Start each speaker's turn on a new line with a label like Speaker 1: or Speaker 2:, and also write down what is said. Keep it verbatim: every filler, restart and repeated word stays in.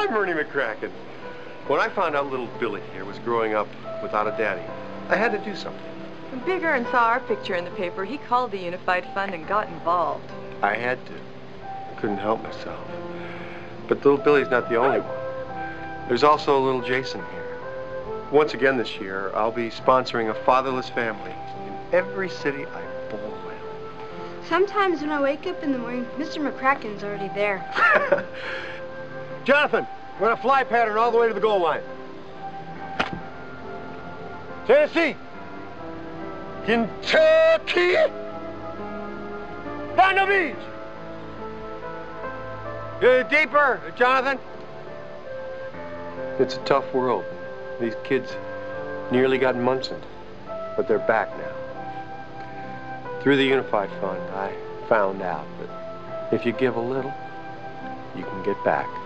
Speaker 1: I'm Ernie McCracken. When I found out little Billy here was growing up without a daddy, I had to do something.
Speaker 2: When Big Ern saw our picture in the paper, he called the Unified Fund and got involved.
Speaker 1: I had to. I couldn't help myself. But little Billy's not the only one. There's also little Jason here. Once again this year, I'll be sponsoring a fatherless family in every city I bowl in.
Speaker 3: Sometimes when I wake up in the morning, Mister McCracken's already there.
Speaker 1: Jonathan, we're on a fly pattern all the way to the goal line. Tennessee. Kentucky. Down the beach. Uh, deeper, Jonathan. It's a tough world. These kids nearly got Munson, but they're back now. Through the Unified Fund, I found out that if you give a little, you can get back.